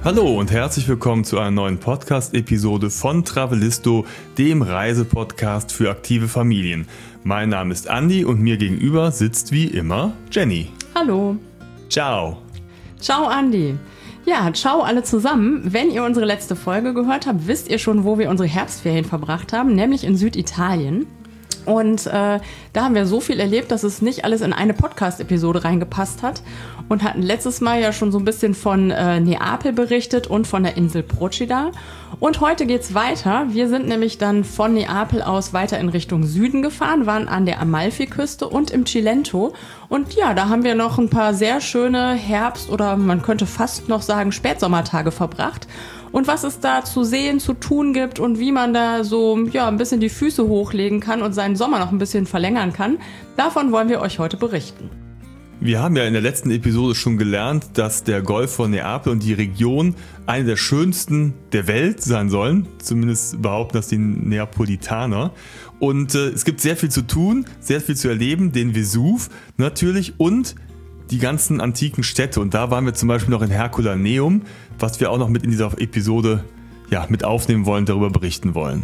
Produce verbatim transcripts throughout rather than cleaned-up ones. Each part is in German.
Hallo und herzlich willkommen zu einer neuen Podcast-Episode von Travelisto, dem Reisepodcast für aktive Familien. Mein Name ist Andi und mir gegenüber sitzt wie immer Jenny. Hallo. Ciao. Ciao Andi. Ja, ciao alle zusammen. Wenn ihr unsere letzte Folge gehört habt, wisst ihr schon, wo wir unsere Herbstferien verbracht haben, nämlich in Süditalien. Und äh, da haben wir so viel erlebt, dass es nicht alles in eine Podcast-Episode reingepasst hat und hatten letztes Mal ja schon so ein bisschen von äh, Neapel berichtet und von der Insel Procida. Und heute geht's weiter. Wir sind nämlich dann von Neapel aus weiter in Richtung Süden gefahren, waren an der Amalfiküste und im Cilento. Und ja, da haben wir noch ein paar sehr schöne Herbst- oder man könnte fast noch sagen Spätsommertage verbracht. Und was es da zu sehen, zu tun gibt und wie man da so ja, ein bisschen die Füße hochlegen kann und seinen Sommer noch ein bisschen verlängern kann, davon wollen wir euch heute berichten. Wir haben ja in der letzten Episode schon gelernt, dass der Golf von Neapel und die Region eine der schönsten der Welt sein sollen. Zumindest behaupten das die Neapolitaner. Und äh, es gibt sehr viel zu tun, sehr viel zu erleben, den Vesuv natürlich und die ganzen antiken Städte. Und da waren wir zum Beispiel noch in Herculaneum, was wir auch noch mit in dieser Episode ja, mit aufnehmen wollen, darüber berichten wollen.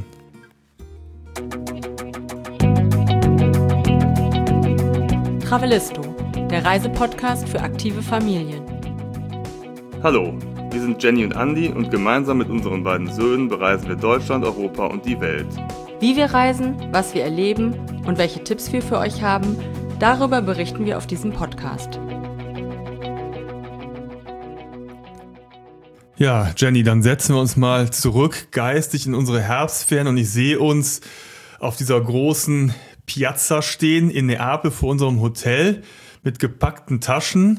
Travelisto, der Reisepodcast für aktive Familien. Hallo, wir sind Jenny und Andi und gemeinsam mit unseren beiden Söhnen bereisen wir Deutschland, Europa und die Welt. Wie wir reisen, was wir erleben und welche Tipps wir für euch haben, darüber berichten wir auf diesem Podcast. Ja, Jenny, dann setzen wir uns mal zurück geistig in unsere Herbstferien und ich sehe uns auf dieser großen Piazza stehen in Neapel vor unserem Hotel mit gepackten Taschen,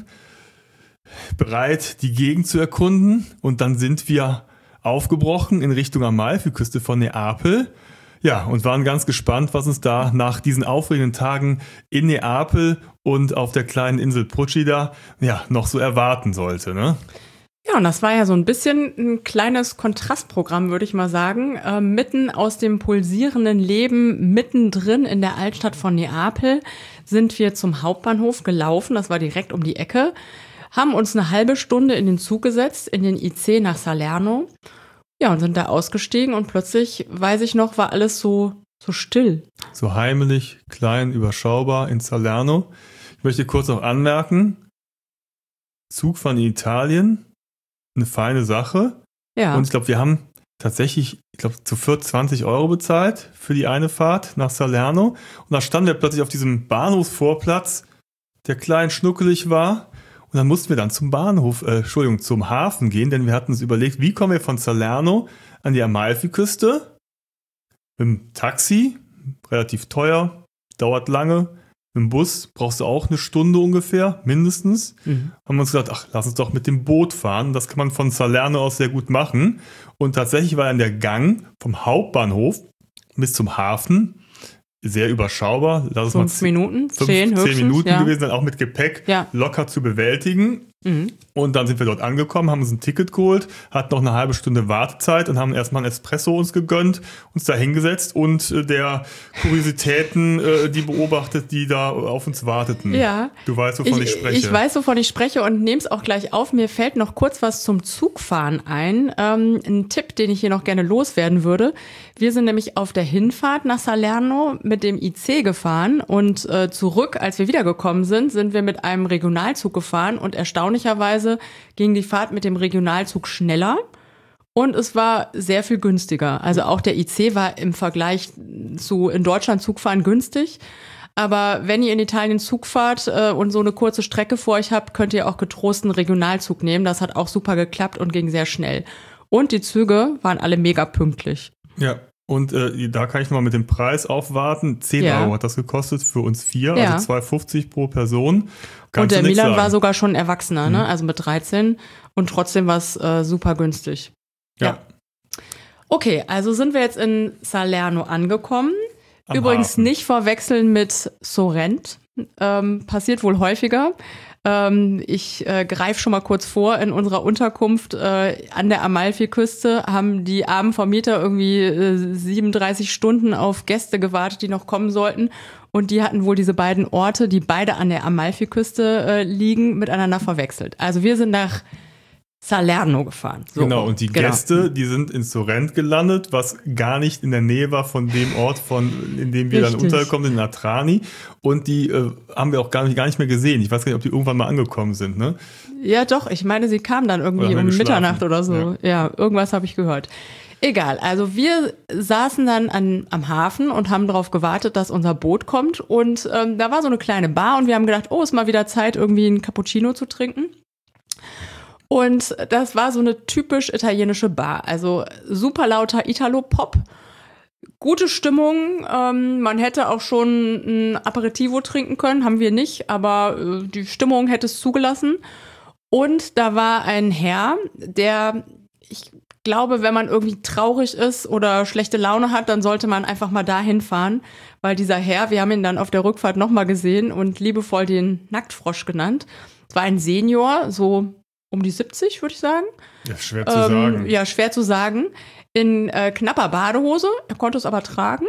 bereit die Gegend zu erkunden, und dann sind wir aufgebrochen in Richtung Amalfiküste von Neapel. Ja, und waren ganz gespannt, was uns da nach diesen aufregenden Tagen in Neapel und auf der kleinen Insel Procida ja noch so erwarten sollte, ne? Ja, und das war ja so ein bisschen ein kleines Kontrastprogramm, würde ich mal sagen. Äh, mitten aus dem pulsierenden Leben, mittendrin in der Altstadt von Neapel, sind wir zum Hauptbahnhof gelaufen. Das war direkt um die Ecke. Haben uns eine halbe Stunde in den Zug gesetzt, in den I C nach Salerno. Ja, und sind da ausgestiegen und plötzlich, weiß ich noch, war alles so, so still. So heimelig, klein, überschaubar in Salerno. Ich möchte kurz noch anmerken, Zugfahren in Italien, eine feine Sache. Ja. Und ich glaube, wir haben tatsächlich, ich glaube, zu viert zwanzig Euro bezahlt für die eine Fahrt nach Salerno. Und da standen wir plötzlich auf diesem Bahnhofsvorplatz, der klein schnuckelig war. Und dann mussten wir dann zum Bahnhof, äh, Entschuldigung, zum Hafen gehen, denn wir hatten uns überlegt, wie kommen wir von Salerno an die Amalfiküste? Mit dem Taxi, relativ teuer, dauert lange. Mit dem Bus brauchst du auch eine Stunde ungefähr, mindestens. Mhm. Haben wir uns gedacht, ach, lass uns doch mit dem Boot fahren. Das kann man von Salerno aus sehr gut machen. Und tatsächlich war dann der Gang vom Hauptbahnhof bis zum Hafen sehr überschaubar. Lass fünf uns mal Minuten, fünf, zehn, zehn höchstens, Minuten ja. gewesen, dann auch mit Gepäck Ja. locker zu bewältigen. Mhm. Und dann sind wir dort angekommen, haben uns ein Ticket geholt, hatten noch eine halbe Stunde Wartezeit und haben erstmal ein Espresso uns gegönnt, uns da hingesetzt und äh, der Kuriositäten äh, die beobachtet, die da auf uns warteten. Ja. Du weißt, wovon ich, ich spreche. Ich weiß, wovon ich spreche und nehme es auch gleich auf. Mir fällt noch kurz was zum Zugfahren ein. Ähm, ein Tipp, den ich hier noch gerne loswerden würde. Wir sind nämlich auf der Hinfahrt nach Salerno mit dem I C gefahren und äh, zurück, als wir wiedergekommen sind, sind wir mit einem Regionalzug gefahren und erstaunlicherweise ging die Fahrt mit dem Regionalzug schneller und es war sehr viel günstiger. Also auch der I C war im Vergleich zu in Deutschland Zugfahren günstig. Aber wenn ihr in Italien Zug fahrt äh, und so eine kurze Strecke vor euch habt, könnt ihr auch getrost einen Regionalzug nehmen. Das hat auch super geklappt und ging sehr schnell. Und die Züge waren alle mega pünktlich. Ja, und äh, da kann ich nochmal mit dem Preis aufwarten. zehn Ja. Euro hat das gekostet für uns vier, Ja. also zwei Euro fünfzig pro Person. Kannst und der du nix Milan sagen. war sogar schon Erwachsener, Mhm. ne? Also mit dreizehn und trotzdem war es äh, super günstig. Ja. Ja. Okay, also sind wir jetzt in Salerno angekommen. Am Übrigens Hafen. nicht verwechseln mit Sorrent. Ähm, passiert wohl häufiger. Ähm, ich äh, greife schon mal kurz vor. In unserer Unterkunft äh, an der Amalfiküste haben die armen Vermieter irgendwie äh, siebenunddreißig Stunden auf Gäste gewartet, die noch kommen sollten. Und die hatten wohl diese beiden Orte, die beide an der Amalfiküste äh, liegen, miteinander verwechselt. Also wir sind nach Salerno gefahren. So, genau, und die genau. Gäste, die sind in Sorrent gelandet, was gar nicht in der Nähe war von dem Ort, von, in dem wir Richtig. dann untergekommen sind, in Atrani. Und die äh, haben wir auch gar nicht, gar nicht mehr gesehen. Ich weiß gar nicht, ob die irgendwann mal angekommen sind, ne? Ja, doch. Ich meine, sie kamen dann irgendwie Oder haben um wir Mitternacht geschlafen? oder so. Ja, ja irgendwas habe ich gehört. Egal, also wir saßen dann an, am Hafen und haben darauf gewartet, dass unser Boot kommt. Und ähm, da war so eine kleine Bar und wir haben gedacht, oh, ist mal wieder Zeit, irgendwie einen Cappuccino zu trinken. Und das war so eine typisch italienische Bar. Also super lauter Italo-Pop, gute Stimmung. Ähm, man hätte auch schon ein Aperitivo trinken können, haben wir nicht, aber äh, die Stimmung hätte es zugelassen. Und da war ein Herr, der, ich glaube, wenn man irgendwie traurig ist oder schlechte Laune hat, dann sollte man einfach mal dahin fahren, weil dieser Herr, wir haben ihn dann auf der Rückfahrt nochmal gesehen und liebevoll den Nacktfrosch genannt. Es war ein Senior, so um die siebzig, würde ich sagen. Ja, schwer zu ähm, sagen. Ja, schwer zu sagen. In äh, knapper Badehose, er konnte es aber tragen.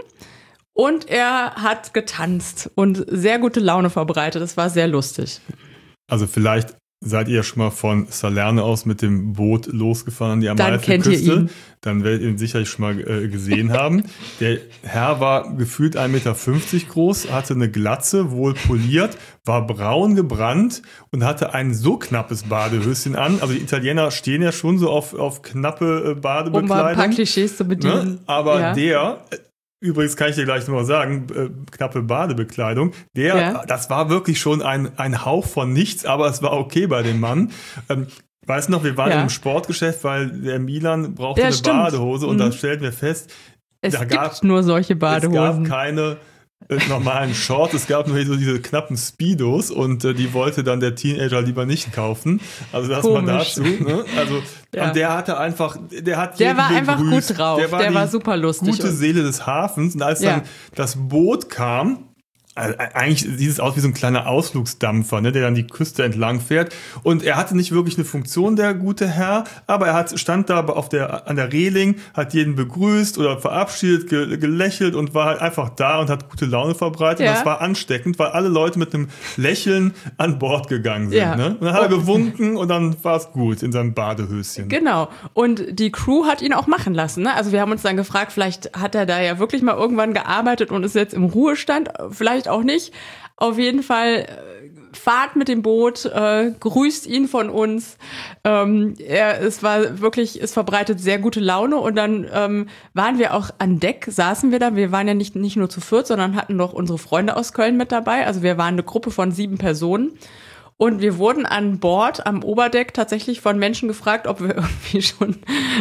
Und er hat getanzt und sehr gute Laune verbreitet. Das war sehr lustig. Also vielleicht seid ihr schon mal von Salerno aus mit dem Boot losgefahren an die Amalfiküste. Dann kennt ihr ihn. Dann werdet ihr ihn sicherlich schon mal äh, gesehen haben. Der Herr war gefühlt ein Meter fünfzig groß, hatte eine Glatze, wohl poliert, war braun gebrannt und hatte ein so knappes Badehöschen an. Also die Italiener stehen ja schon so auf, auf knappe äh, Badebekleidung. Um mal ein paar Klischees zu bedienen. Ne? Aber ja. der... Übrigens kann ich dir gleich nochmal sagen, äh, knappe Badebekleidung, der, Ja. das war wirklich schon ein, ein Hauch von nichts, aber es war okay bei dem Mann. Ähm, weißt du noch, wir waren Ja. im Sportgeschäft, weil der Milan brauchte Ja, eine stimmt. Badehose und Mhm. dann stellten wir fest, Es da gibt gab, nur solche es Badehosen. gab keine äh, normalen Shorts, es gab nur so diese knappen Speedos und äh, die wollte dann der Teenager lieber nicht kaufen. Also das mal Komisch. dazu. Ne? Also, Ja. und der hatte einfach, der hat Der jeden war einfach begrüßt. gut drauf. Der war, die super lustig. Gute Und- Seele des Hafens. Und als Ja. dann das Boot kam, also eigentlich sieht es aus wie so ein kleiner Ausflugsdampfer, ne, der dann die Küste entlang fährt. Und er hatte nicht wirklich eine Funktion, der gute Herr, aber er hat, stand da auf der, an der Reling, hat jeden begrüßt oder verabschiedet, ge, gelächelt und war halt einfach da und hat gute Laune verbreitet. Ja. Und das war ansteckend, weil alle Leute mit einem Lächeln an Bord gegangen sind. Ja. Ne? Und dann hat er gewunken und dann war es gut in seinem Badehöschen. Genau. Und die Crew hat ihn auch machen lassen. Ne? Also wir haben uns dann gefragt, vielleicht hat er da ja wirklich mal irgendwann gearbeitet und ist jetzt im Ruhestand. Vielleicht auch nicht. Auf jeden Fall äh, fahrt mit dem Boot, äh, grüßt ihn von uns. Ähm, er, es war wirklich, es verbreitet sehr gute Laune. Und dann ähm, waren wir auch an Deck, saßen wir da. Wir waren ja nicht, nicht nur zu viert, sondern hatten noch unsere Freunde aus Köln mit dabei. Also wir waren eine Gruppe von sieben Personen. Und wir wurden an Bord am Oberdeck tatsächlich von Menschen gefragt, ob wir irgendwie schon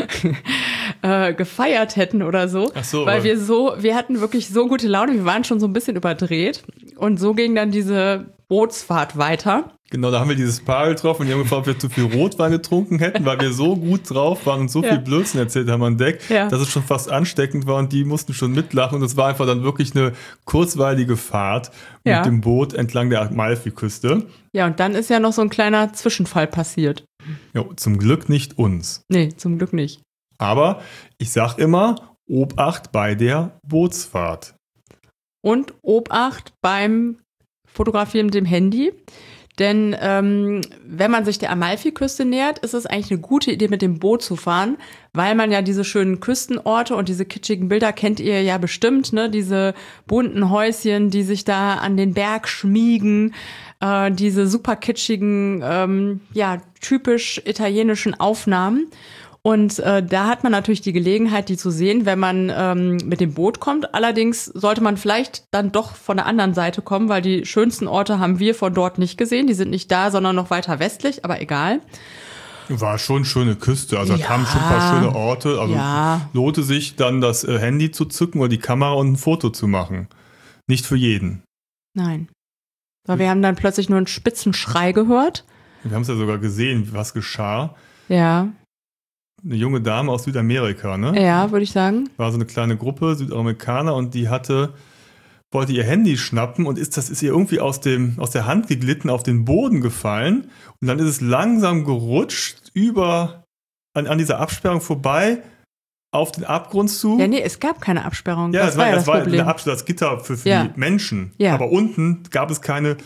äh, gefeiert hätten oder so. Ach so, weil weil- wir so, wir hatten wirklich so gute Laune, wir waren schon so ein bisschen überdreht. Und so ging dann diese Bootsfahrt weiter. Genau, da haben wir dieses Paar getroffen und die haben gefragt, ob wir zu viel Rotwein getrunken hätten, weil wir so gut drauf waren und so Ja. viel Blödsinn erzählt haben an Deck, Ja. dass es schon fast ansteckend war und die mussten schon mitlachen und es war einfach dann wirklich eine kurzweilige Fahrt Ja. mit dem Boot entlang der Amalfiküste. Ja, und dann ist ja noch so ein kleiner Zwischenfall passiert. Ja, zum Glück nicht uns. Nee, zum Glück nicht. Aber ich sag immer, Obacht bei der Bootsfahrt. Und Obacht beim Fotografieren mit dem Handy. Denn ähm, wenn man sich der Amalfiküste nähert, ist es eigentlich eine gute Idee, mit dem Boot zu fahren, weil man ja diese schönen Küstenorte und diese kitschigen Bilder kennt ihr ja bestimmt, ne? Diese bunten Häuschen, die sich da an den Berg schmiegen, äh, diese super kitschigen, ähm, ja, typisch italienischen Aufnahmen. Und äh, da hat man natürlich die Gelegenheit, die zu sehen, wenn man ähm, mit dem Boot kommt. Allerdings sollte man vielleicht dann doch von der anderen Seite kommen, weil die schönsten Orte haben wir von dort nicht gesehen. Die sind nicht da, sondern noch weiter westlich, aber egal. War schon schöne Küste, also da Ja. kamen schon ein paar schöne Orte. Also Ja. lohte sich dann das äh, Handy zu zücken oder die Kamera und ein Foto zu machen. Nicht für jeden. Nein. Weil wir haben dann plötzlich nur einen spitzen Schrei gehört. Wir haben es ja sogar gesehen, was geschah. Ja, Eine junge Dame aus Südamerika, ne? ja, würde ich sagen. War so eine kleine Gruppe Südamerikaner und die hatte, wollte ihr Handy schnappen und ist, das ist ihr irgendwie aus dem, aus der Hand geglitten, auf den Boden gefallen und dann ist es langsam gerutscht über, an, an dieser Absperrung vorbei, auf den Abgrund zu. Ja, nee, es gab keine Absperrung. Ja, das das war war, ja das das war Problem. eine Absperrung, das Gitter für, für Ja. die Menschen. Ja. Aber unten gab es keine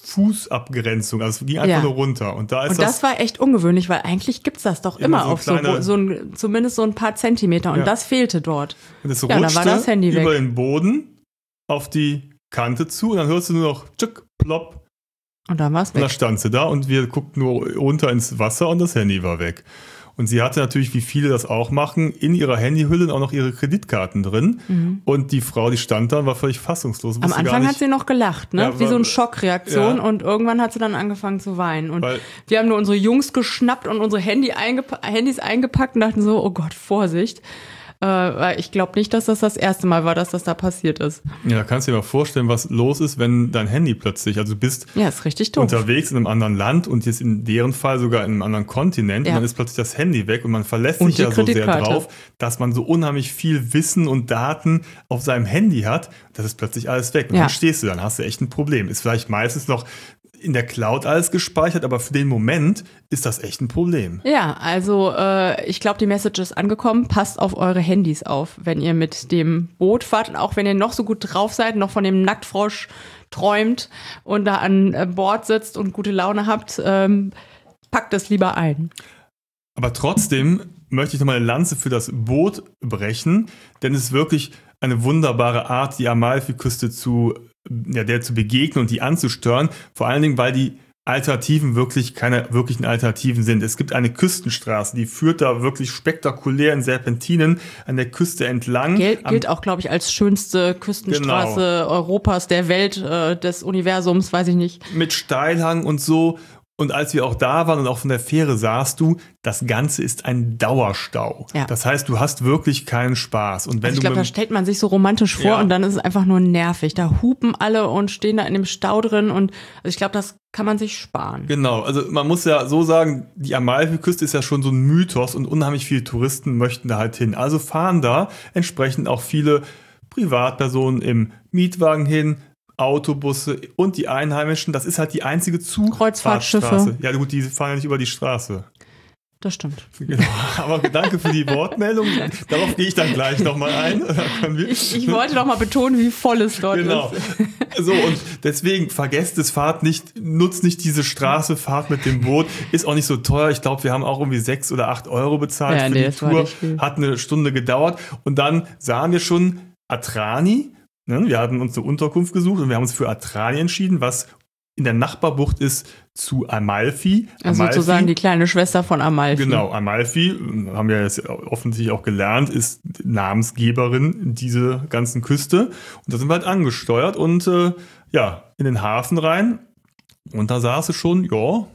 Fußabgrenzung, also es ging einfach Ja. nur runter. Und da ist Und das, das, war echt ungewöhnlich, weil eigentlich gibt's das doch Immer immer, so auf so, kleine- Bo- so ein, zumindest so ein paar Zentimeter. Und Ja. das fehlte dort. und es Ja, dann rutschte war das Handy über weg. den Boden auf die Kante zu und dann hörst du nur noch tschick, plopp Und dann war's und da weg. stand sie da und wir guckten nur runter ins Wasser und das Handy war weg. Und sie hatte natürlich, wie viele das auch machen, in ihrer Handyhülle auch noch ihre Kreditkarten drin. Und die Frau, die stand da und war völlig fassungslos. Mhm. Am wusste gar Anfang nicht, hat sie noch gelacht, ne? Ja, Wie war- so eine Schockreaktion. Ja. Und irgendwann hat sie dann angefangen zu weinen. Und Weil- wir haben nur unsere Jungs geschnappt und unsere Handy eingepa- Handys eingepackt und dachten so, oh Gott, Vorsicht. Äh, weil ich glaube nicht, dass das das erste Mal war, dass das da passiert ist. Ja, da kannst du dir mal vorstellen, was los ist, wenn dein Handy plötzlich, also du bist Ja, ist richtig doof. unterwegs in einem anderen Land und jetzt in deren Fall sogar in einem anderen Kontinent Ja. und dann ist plötzlich das Handy weg und man verlässt Und sich die ja so sehr Kreditkarte. drauf, dass man so unheimlich viel Wissen und Daten auf seinem Handy hat, das ist plötzlich alles weg und Ja. dann stehst du, dann hast du echt ein Problem. Ist vielleicht meistens noch in der Cloud alles gespeichert, aber für den Moment ist das echt ein Problem. Ja, also äh, ich glaube, die Message ist angekommen. Passt auf eure Handys auf, wenn ihr mit dem Boot fahrt. Und auch wenn ihr noch so gut drauf seid, noch von dem Nacktfrosch träumt und da an äh, Bord sitzt und gute Laune habt, ähm, packt es lieber ein. Aber trotzdem möchte ich nochmal eine Lanze für das Boot brechen, denn es ist wirklich eine wunderbare Art, die Amalfiküste zu, ja, der zu begegnen und die anzustören. Vor allen Dingen, weil die Alternativen wirklich keine wirklichen Alternativen sind. Es gibt eine Küstenstraße, die führt da wirklich spektakulär in Serpentinen an der Küste entlang. Gel Am- gilt auch, glaube ich, als schönste Küstenstraße Europas, der Welt, äh, des Universums, weiß ich nicht. mit Steilhang und so. Und als wir auch da waren und auch von der Fähre sahst du, das Ganze ist ein Dauerstau. Ja. Das heißt, du hast wirklich keinen Spaß. Und wenn Also ich du glaube, da mit, stellt man sich so romantisch vor Ja. und dann ist es einfach nur nervig. Da hupen alle und stehen da in dem Stau drin und also ich glaube, das kann man sich sparen. Genau, also man muss ja so sagen, die Amalfiküste ist ja schon so ein Mythos und unheimlich viele Touristen möchten da halt hin. Also fahren da entsprechend auch viele Privatpersonen im Mietwagen hin, Autobusse und die Einheimischen. Das ist halt die einzige Kreuzfahrtschiffe. Zufahrtsstraße. Ja gut, die fahren ja nicht über die Straße. Das stimmt. Genau. Aber danke für die Wortmeldung. Darauf gehe ich dann gleich nochmal ein. Da können wir- Ich, ich wollte noch mal betonen, wie voll es dort Genau. ist. So, und deswegen vergesst es, fahrt nicht, nutzt nicht diese Straße, fahrt mit dem Boot. Ist auch nicht so teuer. Ich glaube, wir haben auch irgendwie sechs oder acht Euro bezahlt Ja, für nee, die das war Tour. nicht viel. Hat eine Stunde gedauert. Und dann sahen wir schon Atrani. Ne? Wir hatten uns eine Unterkunft gesucht und wir haben uns für Atrani entschieden, was in der Nachbarbucht ist zu Amalfi. Also Amalfi, sozusagen die kleine Schwester von Amalfi. Genau, Amalfi, haben wir jetzt offensichtlich auch gelernt, ist Namensgeberin dieser ganzen Küste. Und da sind wir halt angesteuert und äh, ja, in den Hafen rein. Und da saß es schon, ja,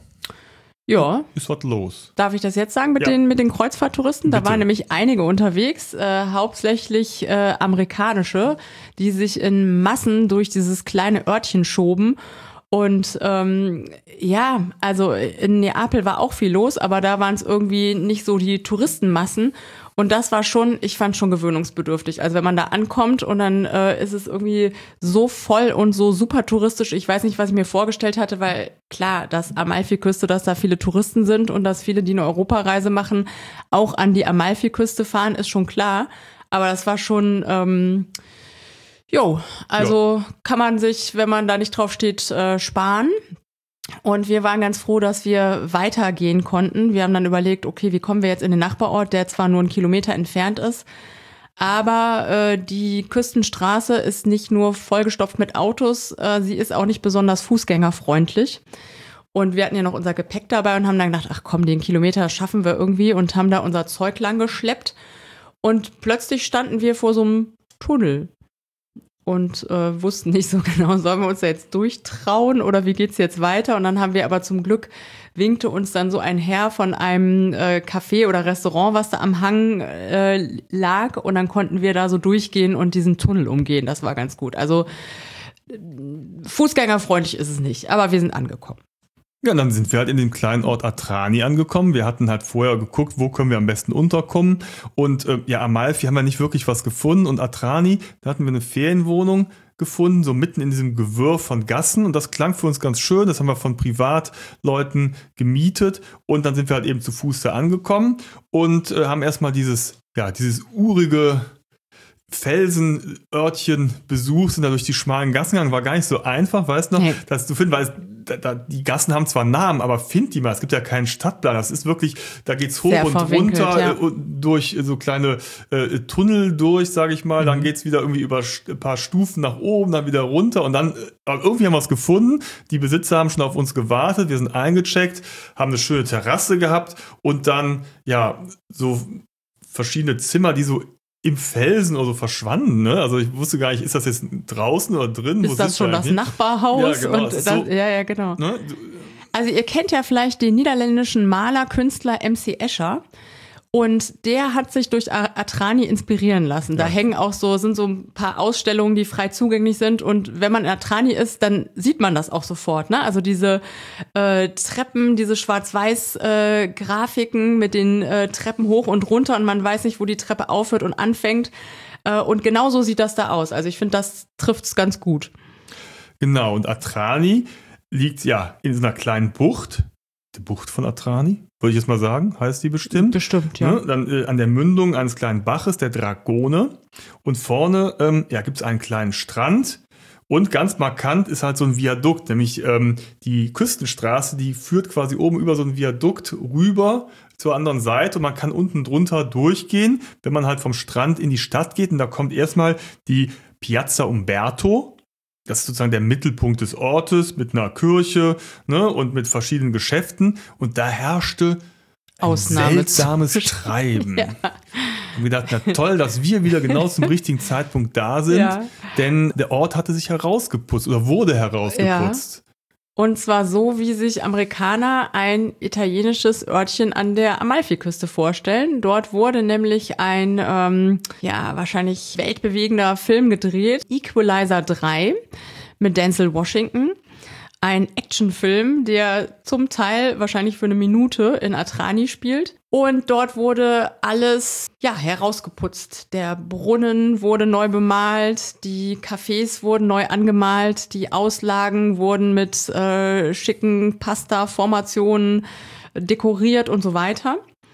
Ja. ist was los. Darf ich das jetzt sagen mit, Ja. den, mit den Kreuzfahrttouristen? Da Bitte. waren nämlich einige unterwegs, äh, hauptsächlich äh, amerikanische, die sich in Massen durch dieses kleine Örtchen schoben. Und ähm, ja, also in Neapel war auch viel los, aber da waren es irgendwie nicht so die Touristenmassen. Und das war schon, ich fand schon gewöhnungsbedürftig. Also wenn man da ankommt und dann äh, ist es irgendwie so voll und so super touristisch. Ich weiß nicht, was ich mir vorgestellt hatte, weil klar, dass Amalfiküste, dass da viele Touristen sind und dass viele, die eine Europareise machen, auch an die Amalfiküste fahren, ist schon klar. Aber das war schon, ähm, jo, also kann man sich, wenn man da nicht drauf steht, äh, sparen. Und wir waren ganz froh, dass wir weitergehen konnten. Wir haben dann überlegt, okay, wie kommen wir jetzt in den Nachbarort, der zwar nur einen Kilometer entfernt ist, aber äh, die Küstenstraße ist nicht nur vollgestopft mit Autos, äh, sie ist auch nicht besonders fußgängerfreundlich. Und wir hatten ja noch unser Gepäck dabei und haben dann gedacht, ach komm, den Kilometer schaffen wir irgendwie und haben da unser Zeug lang geschleppt. Und plötzlich standen wir vor so einem Tunnel. Und äh, wussten nicht so genau, sollen wir uns da jetzt durchtrauen oder wie geht's jetzt weiter? Und dann haben wir aber zum Glück, winkte uns dann so ein Herr von einem äh, Café oder Restaurant, was da am Hang äh, lag. Und dann konnten wir da so durchgehen und diesen Tunnel umgehen. Das war ganz gut. Also äh, fußgängerfreundlich ist es nicht, aber wir sind angekommen. Ja, und dann sind wir halt in dem kleinen Ort Atrani angekommen. Wir hatten halt vorher geguckt, wo können wir am besten unterkommen. Und äh, ja, Amalfi haben wir nicht wirklich was gefunden. Und Atrani, da hatten wir eine Ferienwohnung gefunden, so mitten in diesem Gewirr von Gassen. Und das klang für uns ganz schön. Das haben wir von Privatleuten gemietet. Und dann sind wir halt eben zu Fuß da angekommen und äh, haben erstmal dieses, ja, dieses urige Felsenörtchen besucht, sind da durch die schmalen Gassen gegangen. War gar nicht so einfach, weißt du noch, Nee. das zu finden, weil es, da, da, die Gassen haben zwar Namen, aber find die mal. Es gibt ja keinen Stadtplan. Das ist wirklich, da geht's hoch Sehr und verwinkelt, runter ja. äh, durch so kleine äh, Tunnel durch, sage ich mal. Mhm. Dann geht's wieder irgendwie über ein paar Stufen nach oben, dann wieder runter und dann äh, irgendwie haben wir es gefunden. Die Besitzer haben schon auf uns gewartet. Wir sind eingecheckt, haben eine schöne Terrasse gehabt und dann, ja, so verschiedene Zimmer, die so im Felsen oder so verschwanden, ne? Also ich wusste gar nicht, ist das jetzt draußen oder drin? Ist Wo das schon das hin? Nachbarhaus? Ja, genau. Und das, so, ja, ja, genau. Ne? Also ihr kennt ja vielleicht den niederländischen Maler, Künstler M C Escher. Und der hat sich durch Atrani inspirieren lassen. Da ja. hängen auch so, sind so ein paar Ausstellungen, die frei zugänglich sind. Und wenn man in Atrani ist, dann sieht man das auch sofort, ne? Also diese äh, Treppen, diese Schwarz-Weiß-Grafiken äh, mit den äh, Treppen hoch und runter und man weiß nicht, wo die Treppe aufhört und anfängt. Äh, und genau so sieht das da aus. Also ich finde, das trifft's ganz gut. Genau, und Atrani liegt ja in so einer kleinen Bucht. Die Bucht von Atrani, würde ich jetzt mal sagen, heißt die bestimmt. Bestimmt, ja. Ne? Dann äh, an der Mündung eines kleinen Baches, der Dragone. Und vorne ähm, ja, gibt es einen kleinen Strand. Und ganz markant ist halt so ein Viadukt, nämlich ähm, die Küstenstraße, die führt quasi oben über so ein Viadukt rüber zur anderen Seite. Und man kann unten drunter durchgehen, wenn man halt vom Strand in die Stadt geht. Und da kommt erstmal die Piazza Umberto. Das ist sozusagen der Mittelpunkt des Ortes mit einer Kirche, ne, und mit verschiedenen Geschäften. Und da herrschte ein Ausnahme. seltsames Treiben. Ja. Und wir dachten, na toll, dass wir wieder genau zum richtigen Zeitpunkt da sind. Ja. Denn der Ort hatte sich herausgeputzt oder wurde herausgeputzt. Ja. Und zwar so, wie sich Amerikaner ein italienisches Örtchen an der Amalfiküste vorstellen. Dort wurde nämlich ein, ähm, ja, wahrscheinlich weltbewegender Film gedreht. Equalizer drei mit Denzel Washington. Ein Actionfilm, der zum Teil wahrscheinlich für eine Minute in Atrani spielt. Und dort wurde alles, ja, herausgeputzt. Der Brunnen wurde neu bemalt, die Cafés wurden neu angemalt, die Auslagen wurden mit äh, schicken Pasta-Formationen dekoriert und so weiter.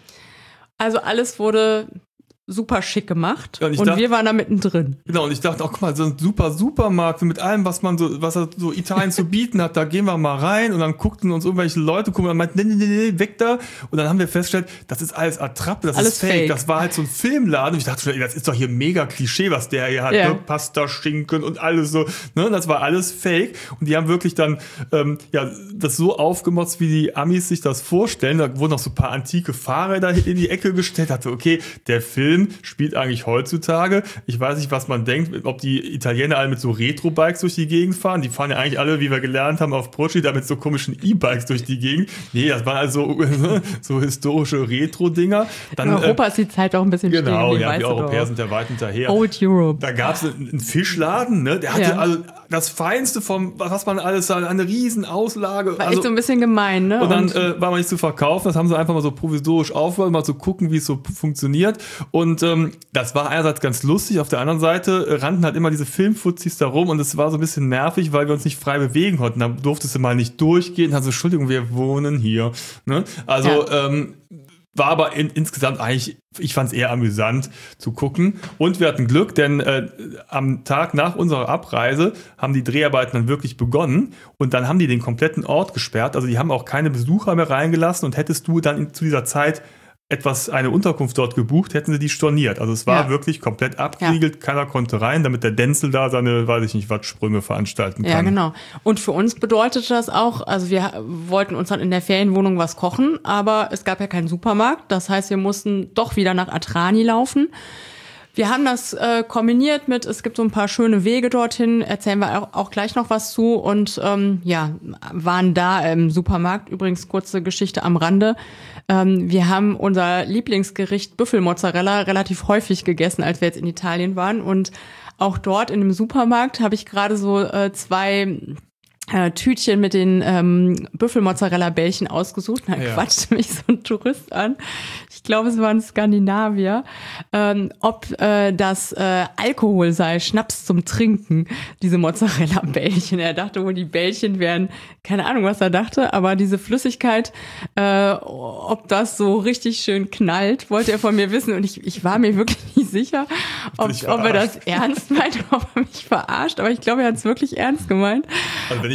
Also alles wurde super schick gemacht ja, und, und dachte, wir waren da mittendrin. Genau, und ich dachte, oh, guck mal, so ein super Supermarkt mit allem, was man so, was er so Italien zu bieten hat, da gehen wir mal rein und dann guckten uns irgendwelche Leute, gucken und meinten, nee, nee, nee, weg da. Und dann haben wir festgestellt, das ist alles Attrappe, das alles ist fake. fake. Das war halt so ein Filmladen und ich dachte schon, ey, das ist doch hier mega Klischee, was der hier hat, ja. ne? Pasta, Schinken und alles so, ne? Das war alles fake und die haben wirklich dann, ähm, ja, das so aufgemotzt, wie die Amis sich das vorstellen. Da wurden noch so ein paar antike Fahrräder in die Ecke gestellt, dachte, okay, der Film spielt eigentlich heutzutage. Ich weiß nicht, was man denkt, ob die Italiener alle mit so Retro-Bikes durch die Gegend fahren. Die fahren ja eigentlich alle, wie wir gelernt haben, auf Prociat da mit so komischen E-Bikes durch die Gegend. Nee, das waren also so historische Retro-Dinger. Dann, in Europa äh, ist die Zeit auch ein bisschen genau, stehen. Genau, ja, die Europäer doch. Sind ja weit hinterher. Old Europe. Da gab es einen Fischladen, ne? Der hatte ja. also das Feinste vom, was man alles, eine riesen Auslage. War also, echt so ein bisschen gemein, ne? Und dann äh, war man nicht zu verkaufen. Das haben sie einfach mal so provisorisch aufgebaut, mal zu gucken, wie es so funktioniert. Und ähm, das war einerseits ganz lustig, auf der anderen Seite äh, rannten halt immer diese Filmfuzis da rum und es war so ein bisschen nervig, weil wir uns nicht frei bewegen konnten. Da durftest du mal nicht durchgehen, also Entschuldigung, wir wohnen hier. Ne? Also ja. ähm, war aber in, insgesamt eigentlich, ich fand es eher amüsant zu gucken. Und wir hatten Glück, denn äh, am Tag nach unserer Abreise haben die Dreharbeiten dann wirklich begonnen und dann haben die den kompletten Ort gesperrt. Also die haben auch keine Besucher mehr reingelassen und hättest du dann in, zu dieser Zeit etwas, eine Unterkunft dort gebucht, hätten sie die storniert. Also es war ja. wirklich komplett abgeriegelt, ja. keiner konnte rein, damit der Denzel da seine, weiß ich nicht, was Sprünge veranstalten kann. Ja, genau. Und für uns bedeutet das auch, also wir wollten uns dann in der Ferienwohnung was kochen, aber es gab ja keinen Supermarkt. Das heißt, wir mussten doch wieder nach Atrani laufen. Wir haben das äh, kombiniert mit, es gibt so ein paar schöne Wege dorthin, erzählen wir auch, auch gleich noch was zu und ähm, ja, waren da im Supermarkt. Übrigens, kurze Geschichte am Rande. Ähm, wir haben unser Lieblingsgericht Büffelmozzarella relativ häufig gegessen, als wir jetzt in Italien waren und auch dort in dem Supermarkt habe ich gerade so äh, zwei Äh, Tütchen mit den ähm, Büffelmozzarella-Bällchen ausgesucht. Da ja. quatschte mich so ein Tourist an. Ich glaube, es war ein Skandinavier. Ähm, ob äh, das äh, Alkohol sei, Schnaps zum Trinken, diese Mozzarella-Bällchen. Er dachte wohl, die Bällchen wären, keine Ahnung, was er dachte, aber diese Flüssigkeit, äh, ob das so richtig schön knallt, wollte er von mir wissen. Und ich, ich war mir wirklich nicht sicher, ob, ob er das ernst meint, ob er mich verarscht. Aber ich glaube, er hat es wirklich ernst gemeint. Also wenn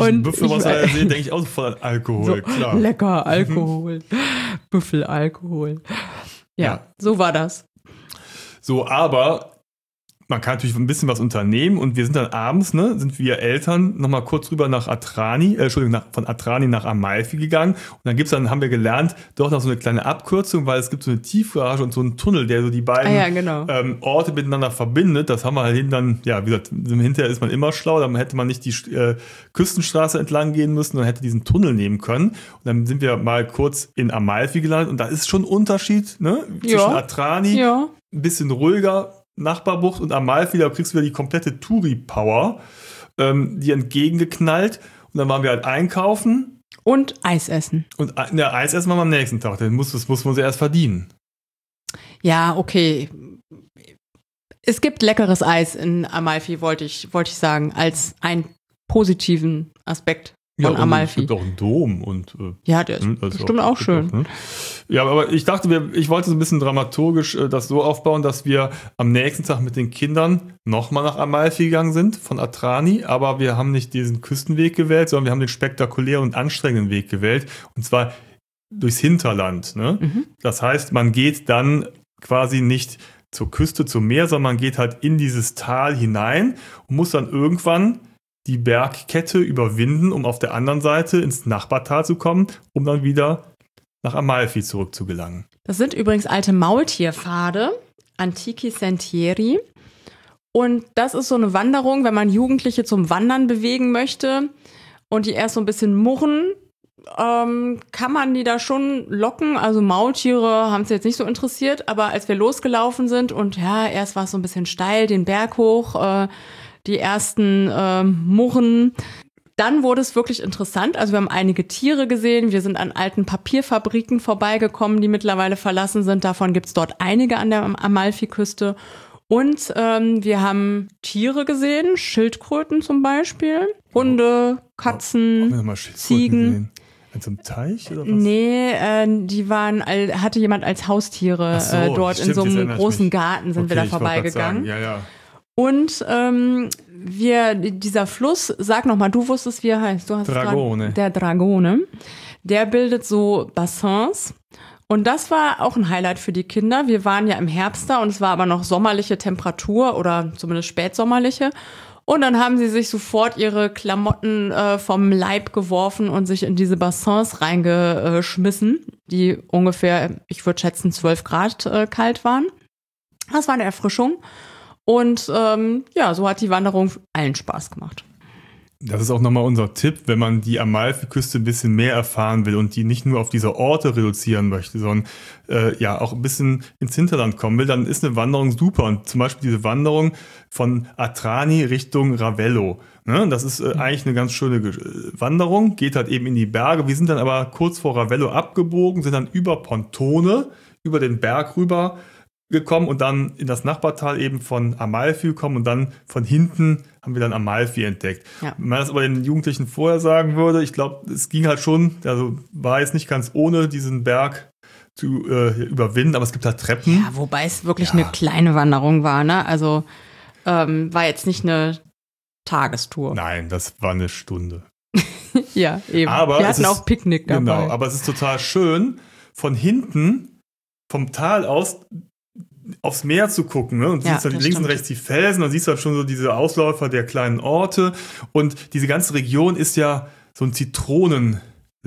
ich ein Büffelwasser sehe, denke ich auch sofort an Alkohol, so, klar. Lecker, Alkohol. Büffelalkohol. Ja, ja, so war das. So, aber man kann natürlich ein bisschen was unternehmen und wir sind dann abends, ne, sind wir Eltern nochmal kurz rüber nach Atrani, äh, Entschuldigung, nach, von Atrani nach Amalfi gegangen und dann gibt's dann, haben wir gelernt, doch noch so eine kleine Abkürzung, weil es gibt so eine Tiefgarage und so einen Tunnel, der so die beiden ah, ja, genau. ähm, Orte miteinander verbindet. Das haben wir halt dann, ja, wie gesagt, hinterher ist man immer schlau, dann hätte man nicht die äh, Küstenstraße entlang gehen müssen, dann hätte diesen Tunnel nehmen können und dann sind wir mal kurz in Amalfi gelandet und da ist schon ein Unterschied, ne, zwischen ja. Atrani, ja. ein bisschen ruhiger, Nachbarbucht und Amalfi, da kriegst du wieder die komplette Touri-Power, ähm, die entgegengeknallt. Und dann waren wir halt einkaufen. Und Eis essen. Und ja, Eis essen wir am nächsten Tag. Das muss, das muss man sich erst verdienen. Ja, okay. Es gibt leckeres Eis in Amalfi, wollte ich, wollte ich sagen, als einen positiven Aspekt von ja, Amalfi. Es gibt auch einen Dom. Und, äh, ja, der ist bestimmt auch, auch schön. Auch, ne? Ja, aber ich dachte, wir, ich wollte so ein bisschen dramaturgisch äh, das so aufbauen, dass wir am nächsten Tag mit den Kindern nochmal nach Amalfi gegangen sind, von Atrani, aber wir haben nicht diesen Küstenweg gewählt, sondern wir haben den spektakulären und anstrengenden Weg gewählt, und zwar durchs Hinterland. Ne? Mhm. Das heißt, man geht dann quasi nicht zur Küste, zum Meer, sondern man geht halt in dieses Tal hinein und muss dann irgendwann die Bergkette überwinden, um auf der anderen Seite ins Nachbartal zu kommen, um dann wieder nach Amalfi zurückzugelangen. Das sind übrigens alte Maultierpfade, Antichi Sentieri. Und das ist so eine Wanderung, wenn man Jugendliche zum Wandern bewegen möchte und die erst so ein bisschen murren, ähm, kann man die da schon locken. Also Maultiere haben es jetzt nicht so interessiert, aber als wir losgelaufen sind und ja, erst war es so ein bisschen steil, den Berg hoch, äh, die ersten äh, Murren. Dann wurde es wirklich interessant. Also wir haben einige Tiere gesehen. Wir sind an alten Papierfabriken vorbeigekommen, die mittlerweile verlassen sind. Davon gibt es dort einige an der Amalfi-Küste. Und ähm, wir haben Tiere gesehen, Schildkröten zum Beispiel, Hunde, Katzen, oh, Ziegen. Gesehen. In so einem Teich oder was? Nee, äh, die waren, hatte jemand als Haustiere so, äh, dort stimmt, in so einem großen Garten sind okay, wir da vorbeigegangen. Ja, ja. Und ähm, wir, dieser Fluss, sag nochmal, du wusstest, wie er heißt. Du hast Dragone. Grad, der Dragone. Der bildet so Bassins. Und das war auch ein Highlight für die Kinder. Wir waren ja im Herbst da und es war aber noch sommerliche Temperatur oder zumindest spätsommerliche. Und dann haben sie sich sofort ihre Klamotten äh, vom Leib geworfen und sich in diese Bassins reingeschmissen, die ungefähr, ich würde schätzen, zwölf Grad äh, kalt waren. Das war eine Erfrischung. Und ähm, ja, so hat die Wanderung allen Spaß gemacht. Das ist auch nochmal unser Tipp, wenn man die Amalfi-Küste ein bisschen mehr erfahren will und die nicht nur auf diese Orte reduzieren möchte, sondern äh, ja auch ein bisschen ins Hinterland kommen will, dann ist eine Wanderung super. Und zum Beispiel diese Wanderung von Atrani Richtung Ravello. Ne? Das ist äh, eigentlich eine ganz schöne Wanderung, geht halt eben in die Berge. Wir sind dann aber kurz vor Ravello abgebogen, sind dann über Pontone, über den Berg rüber gekommen und dann in das Nachbartal eben von Amalfi gekommen und dann von hinten haben wir dann Amalfi entdeckt. Ja. Wenn man das aber den Jugendlichen vorher sagen würde, ich glaube, es ging halt schon, also war jetzt nicht ganz ohne diesen Berg zu äh, überwinden, aber es gibt halt Treppen. Ja, wobei es wirklich ja. eine kleine Wanderung war, ne? Also ähm, war jetzt nicht eine Tagestour. Nein, das war eine Stunde. Ja, eben. Aber wir hatten ist, auch Picknick dabei. Genau, aber es ist total schön, von hinten, vom Tal aus aufs Meer zu gucken, ne? Und du ja, siehst dann links stimmt. und rechts die Felsen, dann siehst du dann schon so diese Ausläufer der kleinen Orte und diese ganze Region ist ja so ein Zitronenland,